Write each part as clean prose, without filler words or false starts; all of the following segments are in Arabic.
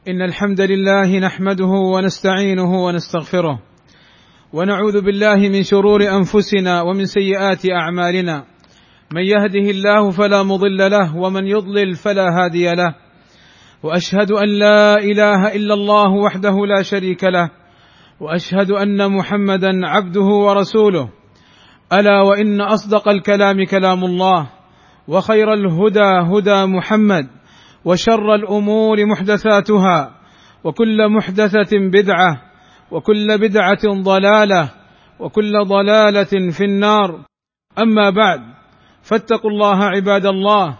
إن الحمد لله نحمده ونستعينه ونستغفره، ونعوذ بالله من شرور أنفسنا ومن سيئات أعمالنا. من يهده الله فلا مضل له، ومن يضلل فلا هادي له. وأشهد أن لا إله إلا الله وحده لا شريك له، وأشهد أن محمدا عبده ورسوله. ألا وإن أصدق الكلام كلام الله، وخير الهدى هدى محمد، وشر الأمور محدثاتها، وكل محدثة بدعة، وكل بدعة ضلالة، وكل ضلالة في النار. أما بعد، فاتقوا الله عباد الله،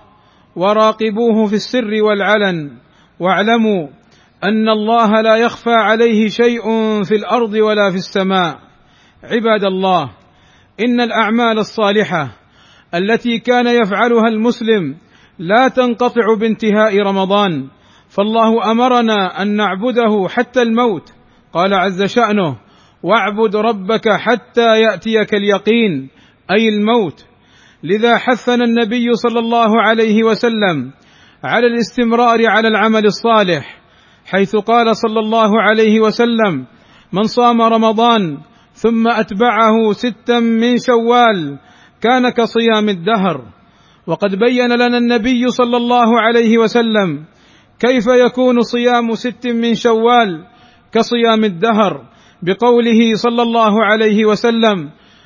وراقبوه في السر والعلن، واعلموا أن الله لا يخفى عليه شيء في الأرض ولا في السماء. عباد الله، إن الأعمال الصالحة التي كان يفعلها المسلم لا تنقطع بانتهاء رمضان، فالله أمرنا أن نعبده حتى الموت. قال عز شأنه: واعبد ربك حتى يأتيك اليقين، أي الموت. لذا حثنا النبي صلى الله عليه وسلم على الاستمرار على العمل الصالح، حيث قال صلى الله عليه وسلم: من صام رمضان ثم أتبعه 6 من شوال كان كصيام الدهر. وقد بين لنا النبي صلى الله عليه وسلم كيف يكون صيام 6 من شوال كصيام الدهر، بقوله صلى الله عليه وسلم: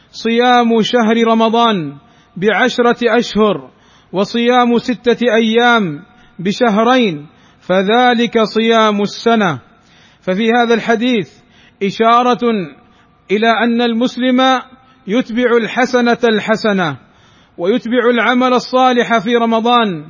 صيام شهر رمضان ب10 أشهر، وصيام 6 أيام بشهرين، فذلك صيام السنة. ففي هذا الحديث إشارة إلى أن المسلم يتبع الحسنة الحسنة، ويتبع العمل الصالح في رمضان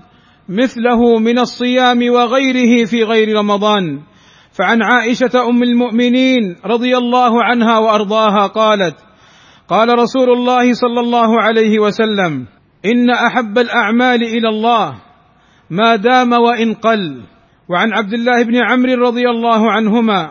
مثله من الصيام وغيره في غير رمضان. فعن عائشة أم المؤمنين رضي الله عنها وأرضاها قالت: قال رسول الله صلى الله عليه وسلم: إن أحب الأعمال إلى الله ما دام وإن قل. وعن عبد الله بن عمرو رضي الله عنهما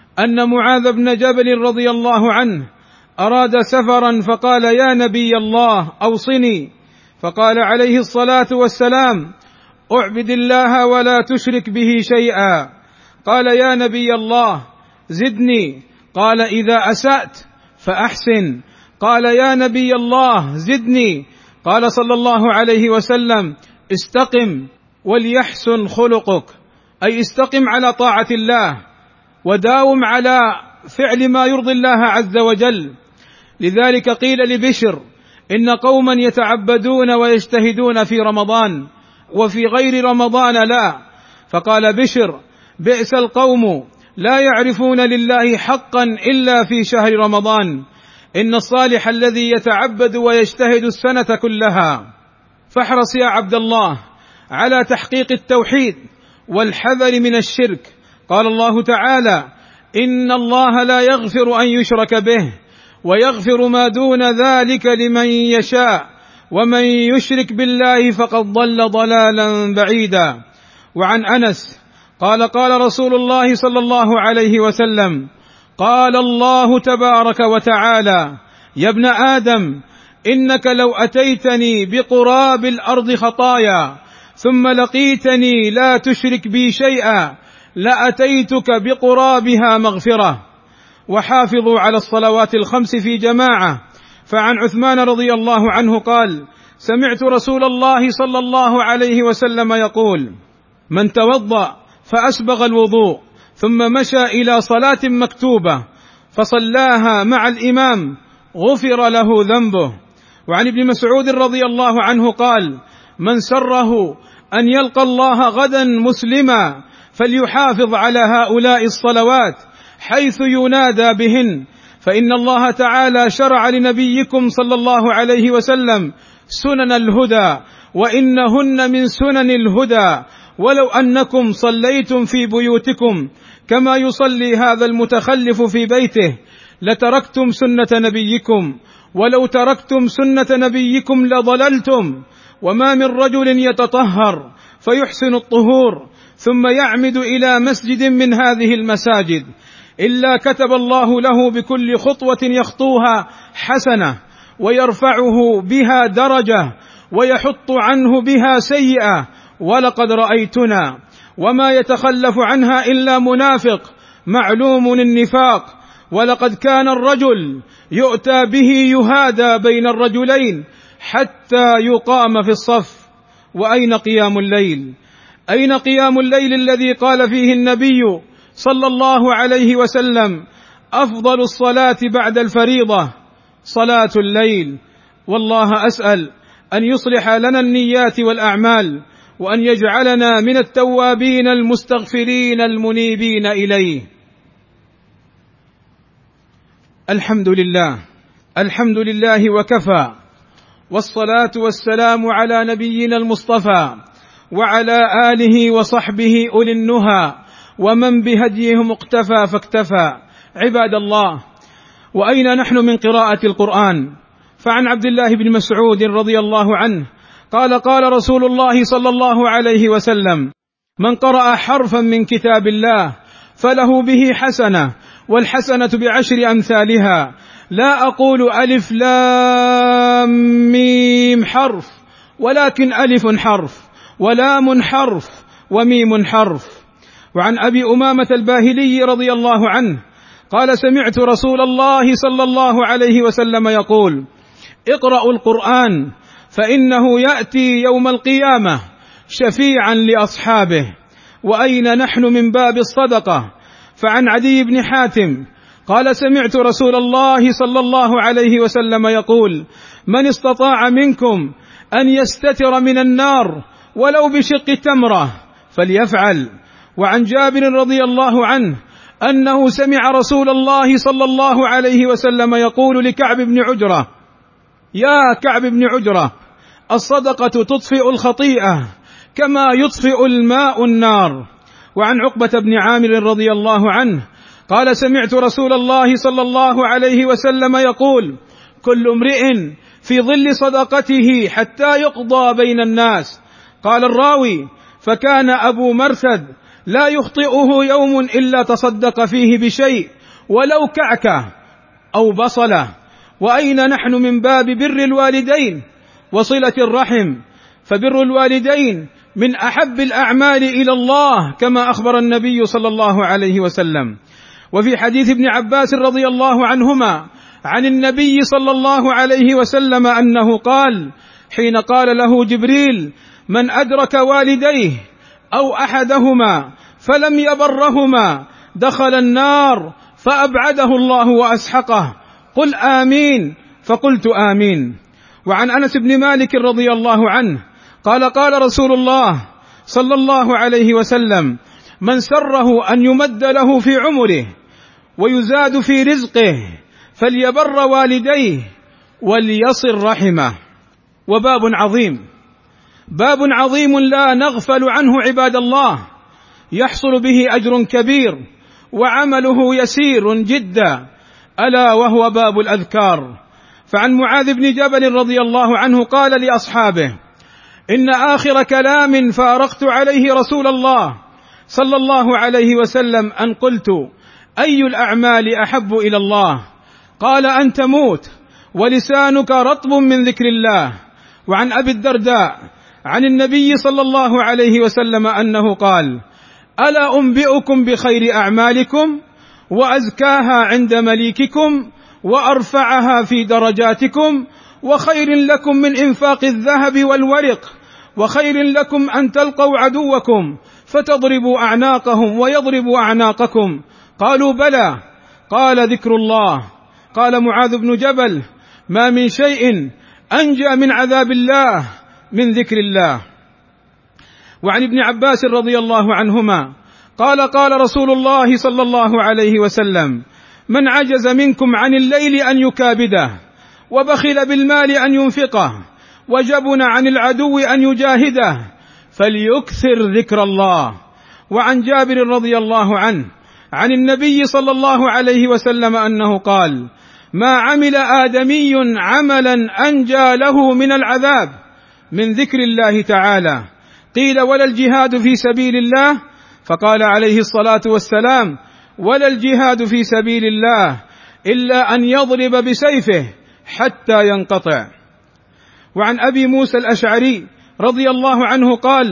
أن معاذ بن جبل رضي الله عنه أراد سفرا، فقال: يا نبي الله أوصني. فقال عليه الصلاة والسلام: اعبد الله ولا تشرك به شيئا. قال: يا نبي الله زدني. قال: إذا أسأت فأحسن. قال: يا نبي الله زدني. قال صلى الله عليه وسلم: استقم وليحسن خلقك، أي استقم على طاعة الله، وداوم على فعل ما يرضي الله عز وجل. لذلك قيل لبشر: إن قوما يتعبدون ويجتهدون في رمضان وفي غير رمضان لا. فقال بشر: بئس القوم لا يعرفون لله حقا إلا في شهر رمضان. إن الصالح الذي يتعبد ويجتهد السنة كلها. فاحرص يا عبد الله على تحقيق التوحيد والحذر من الشرك. قال الله تعالى: إن الله لا يغفر أن يشرك به، ويغفر ما دون ذلك لمن يشاء، ومن يشرك بالله فقد ضل ضلالا بعيدا. وعن أنس قال: قال رسول الله صلى الله عليه وسلم: قال الله تبارك وتعالى: يا ابن آدم، إنك لو أتيتني بقراب الأرض خطايا ثم لقيتني لا تشرك بي شيئا لأتيتك بقرابها مغفرة. وحافظوا على الصلوات الخمس في جماعة. فعن عثمان رضي الله عنه قال: سمعت رسول الله صلى الله عليه وسلم يقول: من توضأ فأسبغ الوضوء ثم مشى إلى صلاة مكتوبة فصلاها مع الإمام غفر له ذنبه. وعن ابن مسعود رضي الله عنه قال: من سره أن يلقى الله غدا مسلما فليحافظ على هؤلاء الصلوات حيث ينادى بهن، فإن الله تعالى شرع لنبيكم صلى الله عليه وسلم سنن الهدى، وإنهن من سنن الهدى. ولو أنكم صليتم في بيوتكم كما يصلي هذا المتخلف في بيته لتركتم سنة نبيكم، ولو تركتم سنة نبيكم لضللتم. وما من رجل يتطهر فيحسن الطهور ثم يعمد إلى مسجد من هذه المساجد إلا كتب الله له بكل خطوة يخطوها حسنة، ويرفعه بها درجة، ويحط عنه بها سيئة. ولقد رأيتنا وما يتخلف عنها إلا منافق معلوم النفاق. ولقد كان الرجل يؤتى به يهادى بين الرجلين حتى يقام في الصف. وأين قيام الليل؟ أين قيام الليل الذي قال فيه النبي صلى الله عليه وسلم: أفضل الصلاة بعد الفريضة صلاة الليل. والله أسأل أن يصلح لنا النيات والأعمال، وأن يجعلنا من التوابين المستغفرين المنيبين إليه. الحمد لله وكفى، والصلاة والسلام على نبينا المصطفى وعلى آله وصحبه أولي النهى ومن بهديهم اقتفى فاكتفى. عباد الله، وأين نحن من قراءة القرآن؟ فعن عبد الله بن مسعود رضي الله عنه قال: قال رسول الله صلى الله عليه وسلم: من قرأ حرفا من كتاب الله فله به حسنة، والحسنة بعشر أمثالها. لا أقول ألف لام ميم حرف، ولكن ألف حرف ولام حرف وميم حرف. وعن أبي أمامة الباهلي رضي الله عنه قال: سمعت رسول الله صلى الله عليه وسلم يقول: اقرأوا القرآن فإنه يأتي يوم القيامة شفيعا لأصحابه. وأين نحن من باب الصدقة؟ فعن عدي بن حاتم قال: سمعت رسول الله صلى الله عليه وسلم يقول: من استطاع منكم أن يستتر من النار ولو بشق تمرة فليفعل. وعن جابر رضي الله عنه أنه سمع رسول الله صلى الله عليه وسلم يقول لكعب بن عجرة: يا كعب بن عجرة، الصدقة تطفئ الخطيئة كما يطفئ الماء النار. وعن عقبة بن عامر رضي الله عنه قال: سمعت رسول الله صلى الله عليه وسلم يقول: كل امرئ في ظل صدقته حتى يقضى بين الناس. قال الراوي: فكان أبو مرثد لا يخطئه يوم إلا تصدق فيه بشيء ولو كعكة أو بصلة. وأين نحن من باب بر الوالدين وصلة الرحم؟ فبر الوالدين من أحب الأعمال إلى الله كما أخبر النبي صلى الله عليه وسلم. وفي حديث ابن عباس رضي الله عنهما عن النبي صلى الله عليه وسلم أنه قال حين قال له جبريل: من أدرك والديه أو أحدهما فلم يبرهما دخل النار فأبعده الله وأسحقه، قل آمين، فقلت آمين. وعن أنس بن مالك رضي الله عنه قال: قال رسول الله صلى الله عليه وسلم: من سره أن يمد له في عمره ويزاد في رزقه فليبر والديه وليصل رحمه. وباب عظيم لا نغفل عنه عباد الله، يحصل به أجر كبير وعمله يسير جدا، ألا وهو باب الأذكار. فعن معاذ بن جبل رضي الله عنه قال لأصحابه: إن آخر كلام فارقت عليه رسول الله صلى الله عليه وسلم أن قلت: أي الأعمال أحب إلى الله؟ قال: أن تموت ولسانك رطب من ذكر الله. وعن أبي الدرداء عن النبي صلى الله عليه وسلم أنه قال: ألا أنبئكم بخير أعمالكم وأزكاها عند مليككم وأرفعها في درجاتكم وخير لكم من إنفاق الذهب والورق وخير لكم أن تلقوا عدوكم فتضربوا أعناقهم ويضربوا أعناقكم؟ قالوا: بلى. قال: ذكر الله. قال معاذ بن جبل: ما من شيء أنجى من عذاب الله من ذكر الله. وعن ابن عباس رضي الله عنهما قال: قال رسول الله صلى الله عليه وسلم: من عجز منكم عن الليل أن يكابده، وبخل بالمال أن ينفقه، وجبن عن العدو أن يجاهده، فليكثر ذكر الله. وعن جابر رضي الله عنه عن النبي صلى الله عليه وسلم أنه قال: ما عمل آدمي عملا أنجى له من العذاب من ذكر الله تعالى. قيل: ولا الجهاد في سبيل الله؟ فقال عليه الصلاة والسلام: ولا الجهاد في سبيل الله إلا أن يضرب بسيفه حتى ينقطع. وعن أبي موسى الأشعري رضي الله عنه قال: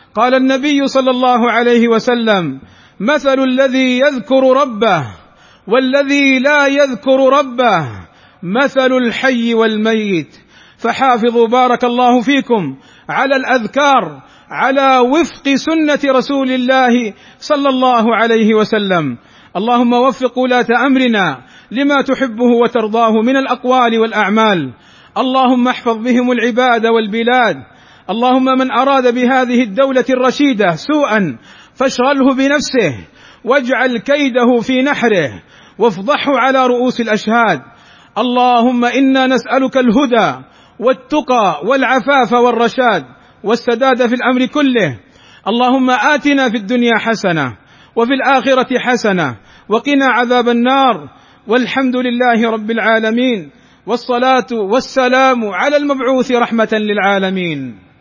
قال النبي صلى الله عليه وسلم: مثل الذي يذكر ربه والذي لا يذكر ربه مثل الحي والميت. فحافظوا بارك الله فيكم على الأذكار على وفق سنة رسول الله صلى الله عليه وسلم. اللهم وفق ولاة أمرنا لما تحبه وترضاه من الأقوال والأعمال. اللهم احفظ بهم العباد والبلاد. اللهم من أراد بهذه الدولة الرشيدة سوءا فاشغله بنفسه واجعل كيده في نحره وافضحه على رؤوس الأشهاد. اللهم إنا نسألك الهدى والتقى والعفاف والرشاد والسداد في الأمر كله. اللهم آتنا في الدنيا حسنة وفي الآخرة حسنة وقنا عذاب النار. والحمد لله رب العالمين، والصلاة والسلام على المبعوث رحمة للعالمين.